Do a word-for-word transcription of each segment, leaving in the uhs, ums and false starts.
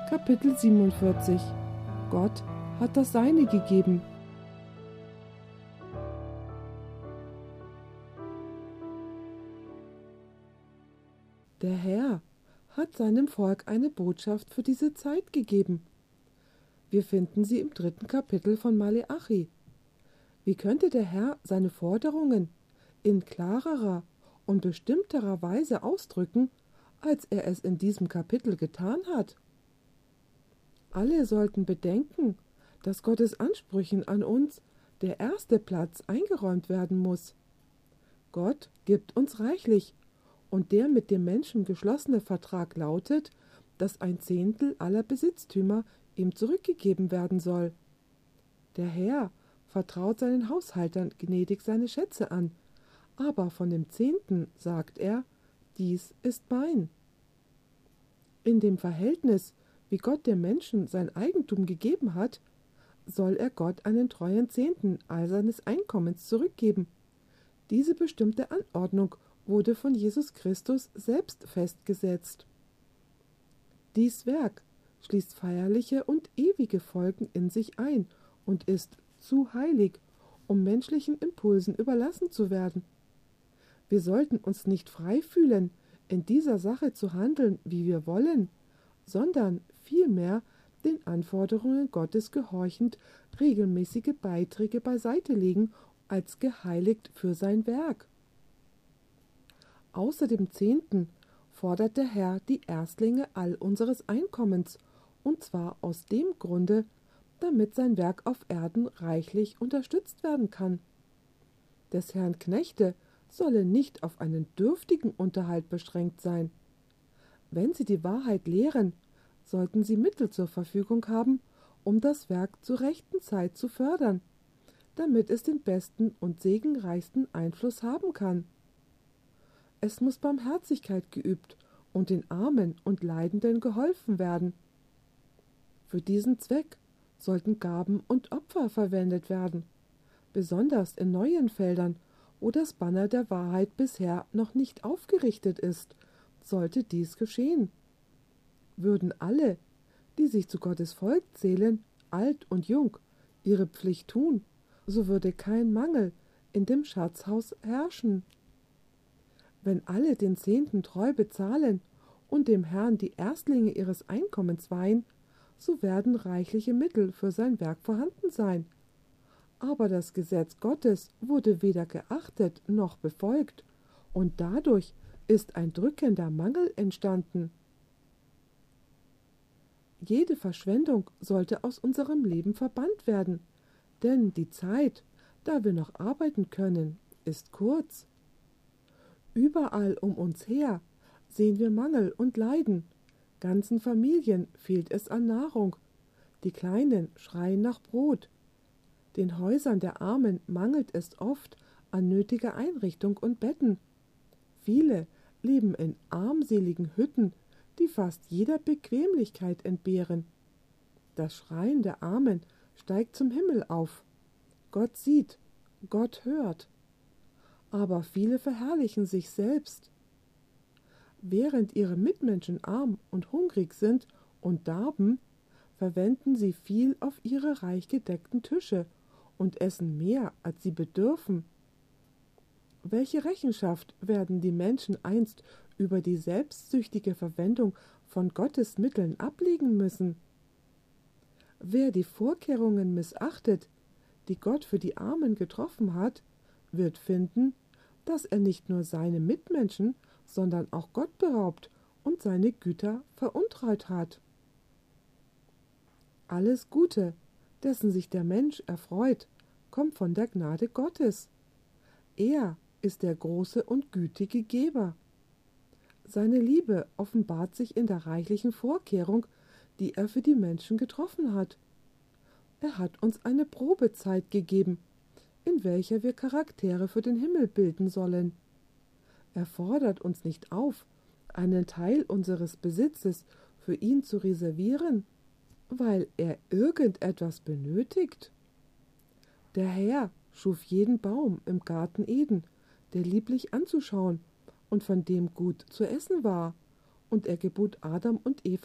Kapitel siebenundvierzig. Gott hat das Seine gegeben. Der Herr hat seinem Volk eine Botschaft für diese Zeit gegeben. Wir finden sie im dritten Kapitel von Maleachi. Wie könnte der Herr seine Forderungen in klarerer und bestimmterer Weise ausdrücken, als er es in diesem Kapitel getan hat? Alle sollten bedenken, dass Gottes Ansprüchen an uns der erste Platz eingeräumt werden muss. Gott gibt uns reichlich, und der mit dem Menschen geschlossene Vertrag lautet, dass ein Zehntel aller Besitztümer ihm zurückgegeben werden soll. Der Herr vertraut seinen Haushaltern gnädig seine Schätze an, aber von dem Zehnten sagt er, dies ist mein. In dem Verhältnis, wie Gott dem Menschen sein Eigentum gegeben hat, soll er Gott einen treuen Zehnten all seines Einkommens zurückgeben. Diese bestimmte Anordnung wurde von Jesus Christus selbst festgesetzt. Dies Werk schließt feierliche und ewige Folgen in sich ein und ist zu heilig, um menschlichen Impulsen überlassen zu werden. Wir sollten uns nicht frei fühlen, in dieser Sache zu handeln, wie wir wollen, sondern vielmehr den Anforderungen Gottes gehorchend regelmäßige Beiträge beiseite legen, als geheiligt für sein Werk. Außer dem Zehnten fordert der Herr die Erstlinge all unseres Einkommens, und zwar aus dem Grunde, damit sein Werk auf Erden reichlich unterstützt werden kann. Des Herrn Knechte sollen nicht auf einen dürftigen Unterhalt beschränkt sein. Wenn sie die Wahrheit lehren, sollten sie Mittel zur Verfügung haben, um das Werk zur rechten Zeit zu fördern, damit es den besten und segenreichsten Einfluss haben kann. Es muss Barmherzigkeit geübt und den Armen und Leidenden geholfen werden. Für diesen Zweck sollten Gaben und Opfer verwendet werden, besonders in neuen Feldern, wo das Banner der Wahrheit bisher noch nicht aufgerichtet ist, sollte dies geschehen. Würden alle, die sich zu Gottes Volk zählen, alt und jung, ihre Pflicht tun, so würde kein Mangel in dem Schatzhaus herrschen. Wenn alle den Zehnten treu bezahlen und dem Herrn die Erstlinge ihres Einkommens weihen, so werden reichliche Mittel für sein Werk vorhanden sein. Aber das Gesetz Gottes wurde weder geachtet noch befolgt, und dadurch ist ein drückender Mangel entstanden. Jede Verschwendung sollte aus unserem Leben verbannt werden, denn die Zeit, da wir noch arbeiten können, ist kurz. Überall um uns her sehen wir Mangel und Leiden. Ganzen Familien fehlt es an Nahrung. Die Kleinen schreien nach Brot. Den Häusern der Armen mangelt es oft an nötiger Einrichtung und Betten. Viele leben in armseligen Hütten, die fast jeder Bequemlichkeit entbehren. Das Schreien der Armen steigt zum Himmel auf. Gott sieht, Gott hört. Aber viele verherrlichen sich selbst. Während ihre Mitmenschen arm und hungrig sind und darben, verwenden sie viel auf ihre reich gedeckten Tische und essen mehr, als sie bedürfen. Welche Rechenschaft werden die Menschen einst über die selbstsüchtige Verwendung von Gottes Mitteln ablegen müssen? Wer die Vorkehrungen missachtet, die Gott für die Armen getroffen hat, wird finden, dass er nicht nur seine Mitmenschen, sondern auch Gott beraubt und seine Güter veruntreut hat. Alles Gute, dessen sich der Mensch erfreut, kommt von der Gnade Gottes. Er ist der große und gütige Geber. Seine Liebe offenbart sich in der reichlichen Vorkehrung, die er für die Menschen getroffen hat. Er hat uns eine Probezeit gegeben, in welcher wir Charaktere für den Himmel bilden sollen. Er fordert uns nicht auf, einen Teil unseres Besitzes für ihn zu reservieren, weil er irgendetwas benötigt. Der Herr schuf jeden Baum im Garten Eden, der lieblich anzuschauen und von dem gut zu essen war, und er gebot Adam und Eva,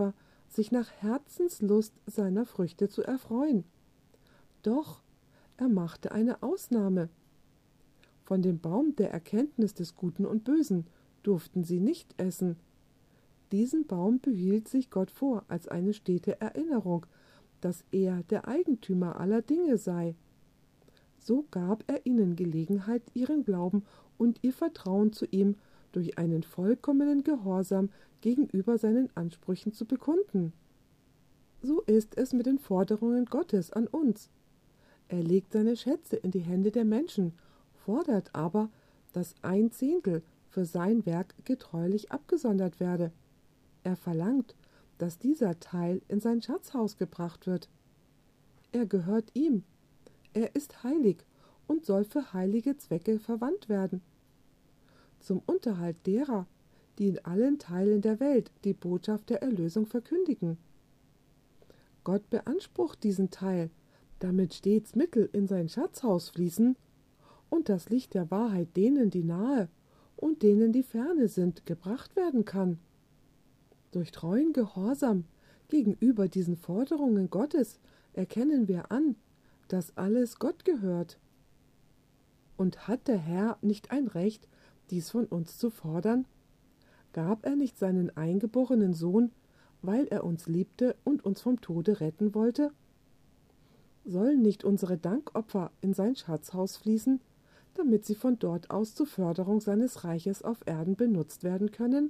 sich nach Herzenslust seiner Früchte zu erfreuen. Doch er machte eine Ausnahme. Von dem Baum der Erkenntnis des Guten und Bösen durften sie nicht essen. Diesen Baum behielt sich Gott vor als eine stete Erinnerung, dass er der Eigentümer aller Dinge sei. So gab er ihnen Gelegenheit, ihren Glauben und ihr Vertrauen zu ihm durch einen vollkommenen Gehorsam gegenüber seinen Ansprüchen zu bekunden. So ist es mit den Forderungen Gottes an uns. Er legt seine Schätze in die Hände der Menschen, fordert aber, dass ein Zehntel für sein Werk getreulich abgesondert werde. Er verlangt, dass dieser Teil in sein Schatzhaus gebracht wird. Er gehört ihm. Er ist heilig und soll für heilige Zwecke verwandt werden. Zum Unterhalt derer, die in allen Teilen der Welt die Botschaft der Erlösung verkündigen. Gott beansprucht diesen Teil, damit stets Mittel in sein Schatzhaus fließen und das Licht der Wahrheit denen, die nahe und denen, die ferne sind, gebracht werden kann. Durch treuen Gehorsam gegenüber diesen Forderungen Gottes erkennen wir an, dass alles Gott gehört. Und hat der Herr nicht ein Recht, dies von uns zu fordern? Gab er nicht seinen eingeborenen Sohn, weil er uns liebte und uns vom Tode retten wollte? Sollen nicht unsere Dankopfer in sein Schatzhaus fließen, damit sie von dort aus zur Förderung seines Reiches auf Erden benutzt werden können?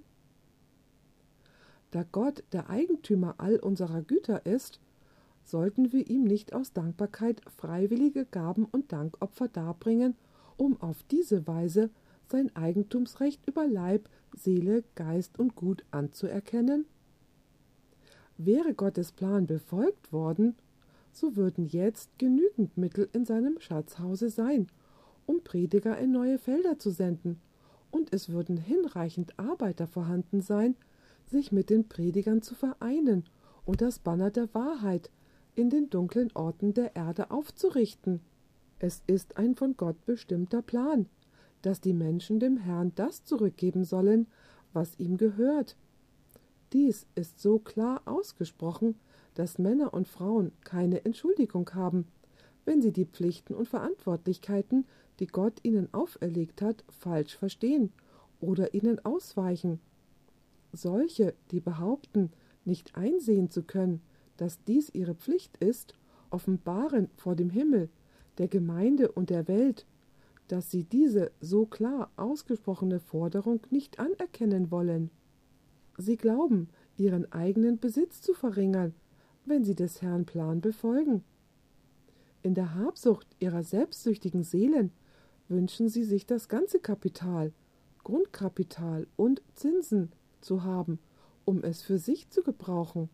Da Gott der Eigentümer all unserer Güter ist, sollten wir ihm nicht aus Dankbarkeit freiwillige Gaben und Dankopfer darbringen, um auf diese Weise sein Eigentumsrecht über Leib, Seele, Geist und Gut anzuerkennen? Wäre Gottes Plan befolgt worden, so würden jetzt genügend Mittel in seinem Schatzhause sein, um Prediger in neue Felder zu senden, und es würden hinreichend Arbeiter vorhanden sein, sich mit den Predigern zu vereinen und das Banner der Wahrheit in den dunklen Orten der Erde aufzurichten. Es ist ein von Gott bestimmter Plan, dass die Menschen dem Herrn das zurückgeben sollen, was ihm gehört. Dies ist so klar ausgesprochen, dass Männer und Frauen keine Entschuldigung haben, wenn sie die Pflichten und Verantwortlichkeiten, die Gott ihnen auferlegt hat, falsch verstehen oder ihnen ausweichen. Solche, die behaupten, nicht einsehen zu können, dass dies ihre Pflicht ist, offenbaren vor dem Himmel, der Gemeinde und der Welt, dass sie diese so klar ausgesprochene Forderung nicht anerkennen wollen. Sie glauben, ihren eigenen Besitz zu verringern, wenn sie des Herrn Plan befolgen. In der Habsucht ihrer selbstsüchtigen Seelen wünschen sie sich das ganze Kapital, Grundkapital und Zinsen zu haben, um es für sich zu gebrauchen.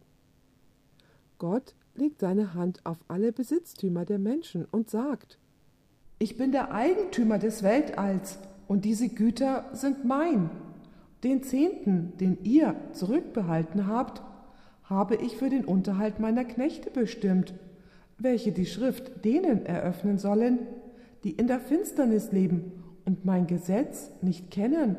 Gott legt seine Hand auf alle Besitztümer der Menschen und sagt: Ich bin der Eigentümer des Weltalls, und diese Güter sind mein. Den Zehnten, den ihr zurückbehalten habt, habe ich für den Unterhalt meiner Knechte bestimmt, welche die Schrift denen eröffnen sollen, die in der Finsternis leben und mein Gesetz nicht kennen.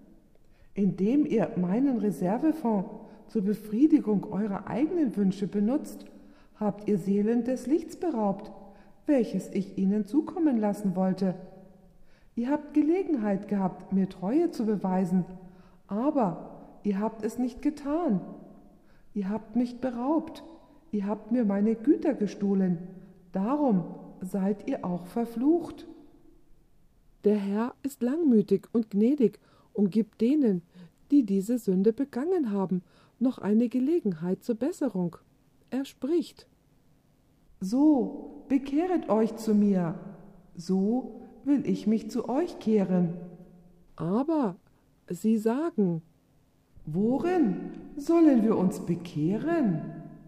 Indem ihr meinen Reservefonds zur Befriedigung eurer eigenen Wünsche benutzt, habt ihr Seelen des Lichts beraubt, welches ich ihnen zukommen lassen wollte. Ihr habt Gelegenheit gehabt, mir Treue zu beweisen, aber ihr habt es nicht getan. Ihr habt mich beraubt, ihr habt mir meine Güter gestohlen, darum seid ihr auch verflucht. Der Herr ist langmütig und gnädig und gibt denen, die diese Sünde begangen haben, noch eine Gelegenheit zur Besserung. Er spricht: So, bekehret euch zu mir, so will ich mich zu euch kehren. Aber sie sagen: Worin sollen wir uns bekehren?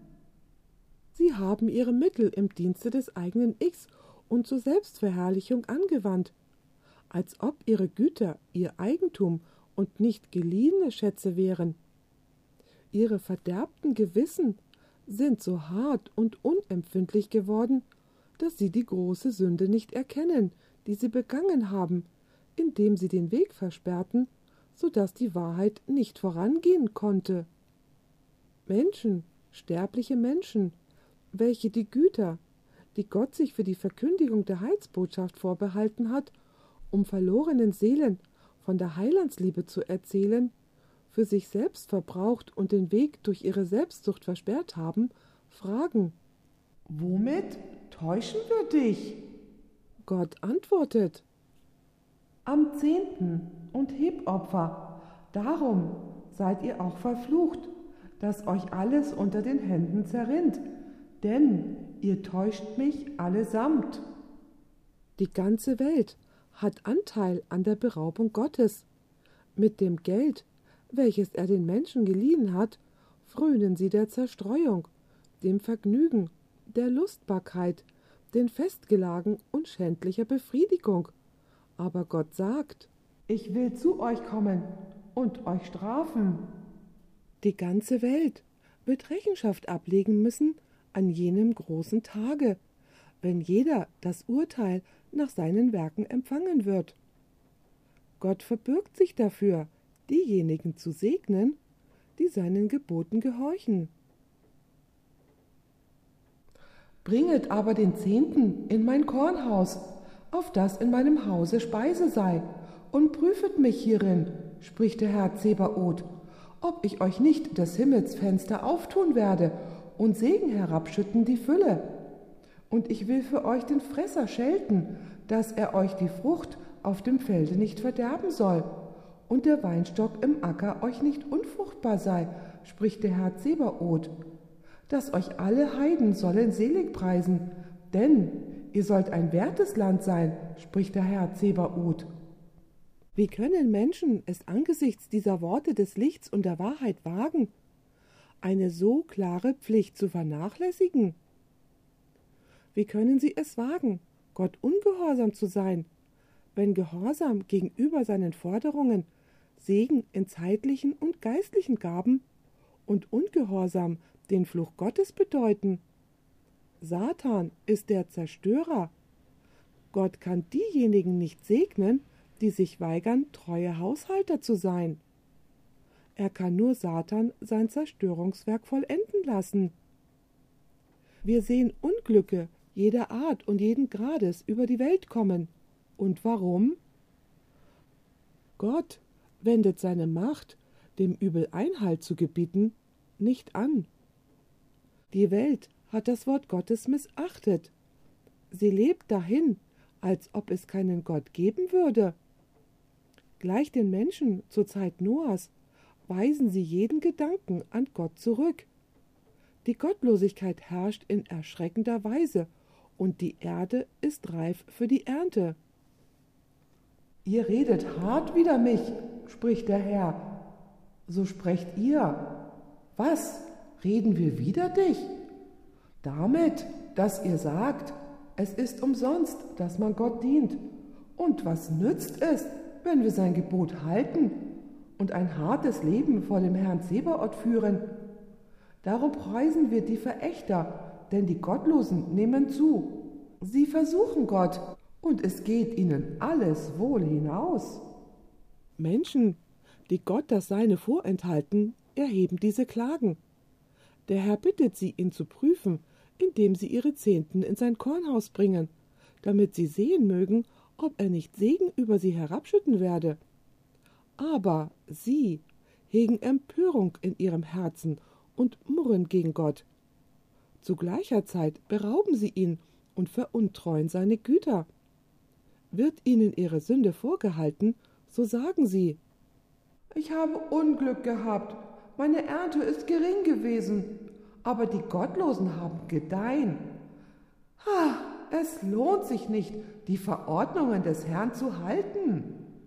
Sie haben ihre Mittel im Dienste des eigenen Ichs und zur Selbstverherrlichung angewandt, als ob ihre Güter ihr Eigentum und nicht geliehene Schätze wären. Ihre verderbten Gewissen sind so hart und unempfindlich geworden, dass sie die große Sünde nicht erkennen, die sie begangen haben, indem sie den Weg versperrten, so dass die Wahrheit nicht vorangehen konnte. Menschen sterbliche Menschen, welche die Güter, die Gott sich für die Verkündigung der Heilsbotschaft vorbehalten hat, um verlorenen Seelen von der Heilandsliebe zu erzählen, für sich selbst verbraucht und den Weg durch ihre Selbstsucht versperrt haben, fragen: Womit täuschen wir dich? Gott antwortet: Am Zehnten und Hebopfer. Darum seid ihr auch verflucht, dass euch alles unter den Händen zerrinnt, denn ihr täuscht mich allesamt. Die ganze Welt hat Anteil an der Beraubung Gottes. Mit dem Geld, welches er den Menschen geliehen hat, frönen sie der Zerstreuung, dem Vergnügen, der Lustbarkeit, den Festgelagen und schändlicher Befriedigung. Aber Gott sagt: Ich will zu euch kommen und euch strafen. Die ganze Welt wird Rechenschaft ablegen müssen an jenem großen Tage, wenn jeder das Urteil nach seinen Werken empfangen wird. Gott verbürgt sich dafür, diejenigen zu segnen, die seinen Geboten gehorchen. Bringet aber den Zehnten in mein Kornhaus, auf das in meinem Hause Speise sei, und prüfet mich hierin, spricht der Herr Zebaoth, ob ich euch nicht des Himmels Fenster auftun werde und Segen herabschütten die Fülle. Und ich will für euch den Fresser schelten, dass er euch die Frucht auf dem Felde nicht verderben soll, und der Weinstock im Acker euch nicht unfruchtbar sei, spricht der Herr Zebaoth, dass euch alle Heiden sollen selig preisen, denn ihr sollt ein wertes Land sein, spricht der Herr Zebaoth. Wie können Menschen es angesichts dieser Worte des Lichts und der Wahrheit wagen, eine so klare Pflicht zu vernachlässigen? Wie können sie es wagen, Gott ungehorsam zu sein, wenn Gehorsam gegenüber seinen Forderungen Segen in zeitlichen und geistlichen Gaben und Ungehorsam den Fluch Gottes bedeuten? Satan ist der Zerstörer. Gott kann diejenigen nicht segnen, die sich weigern, treue Haushalter zu sein. Er kann nur Satan sein Zerstörungswerk vollenden lassen. Wir sehen Unglücke jeder Art und jeden Grades über die Welt kommen. Und warum? Gott wendet seine Macht, dem Übel Einhalt zu gebieten, nicht an. Die Welt hat das Wort Gottes missachtet. Sie lebt dahin, als ob es keinen Gott geben würde. Gleich den Menschen zur Zeit Noahs weisen sie jeden Gedanken an Gott zurück. Die Gottlosigkeit herrscht in erschreckender Weise, und die Erde ist reif für die Ernte. Ihr redet hart wider mich, spricht der Herr. So sprecht ihr: Was, reden wir wider dich? Damit, dass ihr sagt, es ist umsonst, dass man Gott dient. Und was nützt es, wenn wir sein Gebot halten und ein hartes Leben vor dem Herrn Zebaoth führen? Darum preisen wir die Verächter, denn die Gottlosen nehmen zu. Sie versuchen Gott, und es geht ihnen alles wohl hinaus. Menschen, die Gott das Seine vorenthalten, erheben diese Klagen. Der Herr bittet sie, ihn zu prüfen, indem sie ihre Zehnten in sein Kornhaus bringen, damit sie sehen mögen, ob er nicht Segen über sie herabschütten werde. Aber sie hegen Empörung in ihrem Herzen und murren gegen Gott. Zu gleicher Zeit berauben sie ihn und veruntreuen seine Güter. Wird ihnen ihre Sünde vorgehalten, so sagen sie: Ich habe Unglück gehabt, meine Ernte ist gering gewesen, aber die Gottlosen haben gedeihen. Ha, es lohnt sich nicht, die Verordnungen des Herrn zu halten.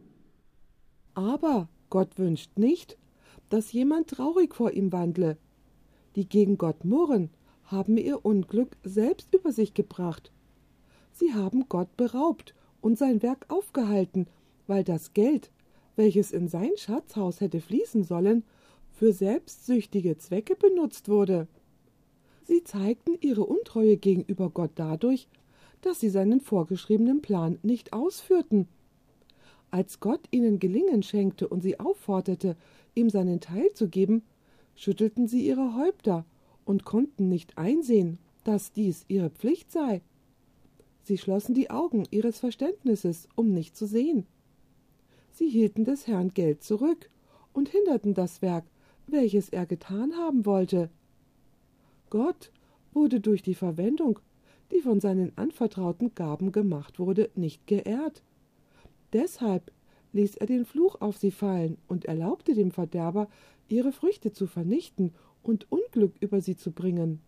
Aber Gott wünscht nicht, dass jemand traurig vor ihm wandle. Die gegen Gott murren, haben ihr Unglück selbst über sich gebracht. Sie haben Gott beraubt und sein Werk aufgehalten, weil das Geld, welches in sein Schatzhaus hätte fließen sollen, für selbstsüchtige Zwecke benutzt wurde. Sie zeigten ihre Untreue gegenüber Gott dadurch, dass sie seinen vorgeschriebenen Plan nicht ausführten. Als Gott ihnen Gelingen schenkte und sie aufforderte, ihm seinen Teil zu geben, schüttelten sie ihre Häupter und konnten nicht einsehen, dass dies ihre Pflicht sei. Sie schlossen die Augen ihres Verständnisses, um nicht zu sehen. Sie hielten des Herrn Geld zurück und hinderten das Werk, welches er getan haben wollte. Gott wurde durch die Verwendung, die von seinen anvertrauten Gaben gemacht wurde, nicht geehrt. Deshalb ließ er den Fluch auf sie fallen und erlaubte dem Verderber, ihre Früchte zu vernichten und Unglück über sie zu bringen.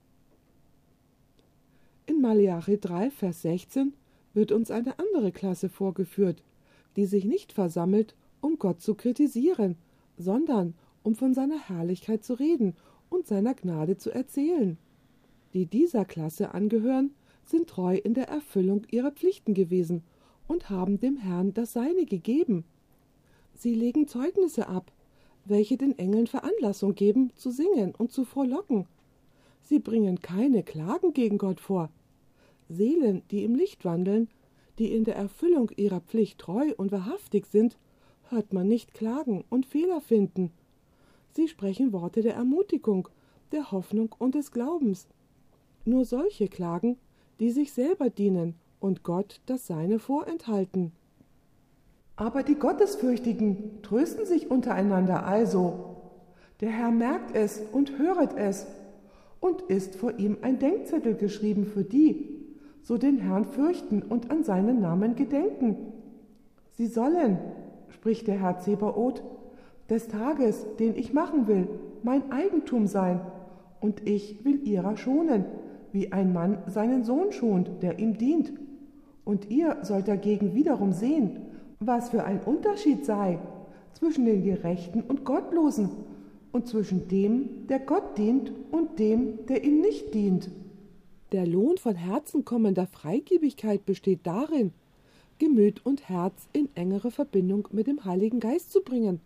In Maleachi drei, Vers sechzehn wird uns eine andere Klasse vorgeführt, die sich nicht versammelt, um Gott zu kritisieren, sondern um von seiner Herrlichkeit zu reden und seiner Gnade zu erzählen. Die dieser Klasse angehören, sind treu in der Erfüllung ihrer Pflichten gewesen und haben dem Herrn das Seine gegeben. Sie legen Zeugnisse ab, welche den Engeln Veranlassung geben, zu singen und zu frohlocken. Sie bringen keine Klagen gegen Gott vor. Seelen, die im Licht wandeln, die in der Erfüllung ihrer Pflicht treu und wahrhaftig sind, hört man nicht klagen und Fehler finden. Sie sprechen Worte der Ermutigung, der Hoffnung und des Glaubens. Nur solche klagen, die sich selber dienen und Gott das Seine vorenthalten. Aber die Gottesfürchtigen trösten sich untereinander also. Der Herr merkt es und höret es, und ist vor ihm ein Denkzettel geschrieben für die, so den Herrn fürchten und an seinen Namen gedenken. Sie sollen, spricht der Herr Zebaoth, des Tages, den ich machen will, mein Eigentum sein, und ich will ihrer schonen, wie ein Mann seinen Sohn schont, der ihm dient. Und ihr sollt dagegen wiederum sehen, was für ein Unterschied sei zwischen den Gerechten und Gottlosen und zwischen dem, der Gott dient, und dem, der ihm nicht dient. Der Lohn von Herzen kommender Freigebigkeit besteht darin, Gemüt und Herz in engere Verbindung mit dem Heiligen Geist zu bringen.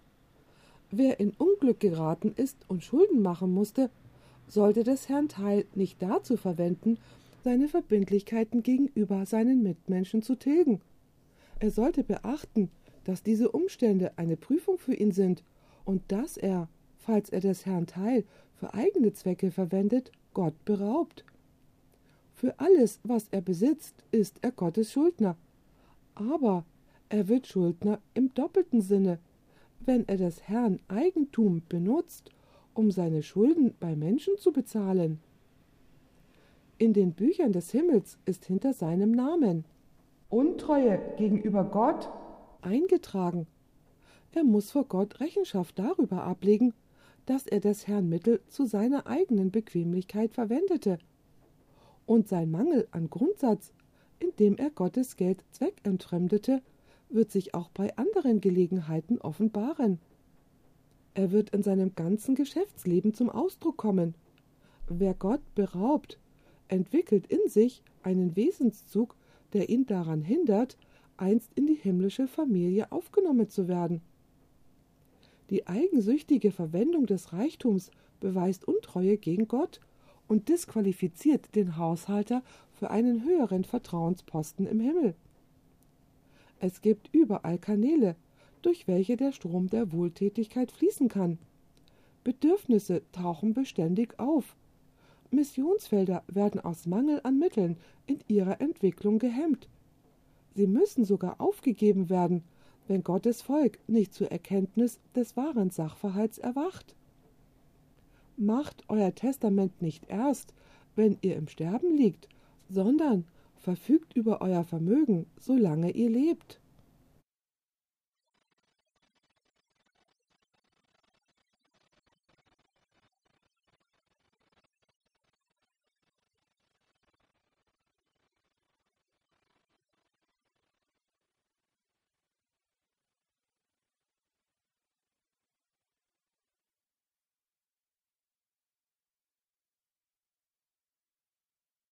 Wer in Unglück geraten ist und Schulden machen musste, sollte des Herrn Teil nicht dazu verwenden, seine Verbindlichkeiten gegenüber seinen Mitmenschen zu tilgen. Er sollte beachten, dass diese Umstände eine Prüfung für ihn sind und dass er, falls er des Herrn Teil für eigene Zwecke verwendet, Gott beraubt. Für alles, was er besitzt, ist er Gottes Schuldner. Aber er wird Schuldner im doppelten Sinne, wenn er des Herrn Eigentum benutzt, um seine Schulden bei Menschen zu bezahlen. In den Büchern des Himmels ist hinter seinem Namen Untreue gegenüber Gott eingetragen. Er muss vor Gott Rechenschaft darüber ablegen, dass er des Herrn Mittel zu seiner eigenen Bequemlichkeit verwendete. Und sein Mangel an Grundsatz, indem er Gottes Geld zweckentfremdete, wird sich auch bei anderen Gelegenheiten offenbaren. Er wird in seinem ganzen Geschäftsleben zum Ausdruck kommen. Wer Gott beraubt, entwickelt in sich einen Wesenszug, der ihn daran hindert, einst in die himmlische Familie aufgenommen zu werden. Die eigensüchtige Verwendung des Reichtums beweist Untreue gegen Gott und disqualifiziert den Haushalter für einen höheren Vertrauensposten im Himmel. Es gibt überall Kanäle, durch welche der Strom der Wohltätigkeit fließen kann. Bedürfnisse tauchen beständig auf. Missionsfelder werden aus Mangel an Mitteln in ihrer Entwicklung gehemmt. Sie müssen sogar aufgegeben werden, wenn Gottes Volk nicht zur Erkenntnis des wahren Sachverhalts erwacht. Macht euer Testament nicht erst, wenn ihr im Sterben liegt, sondern verfügt über euer Vermögen, solange ihr lebt.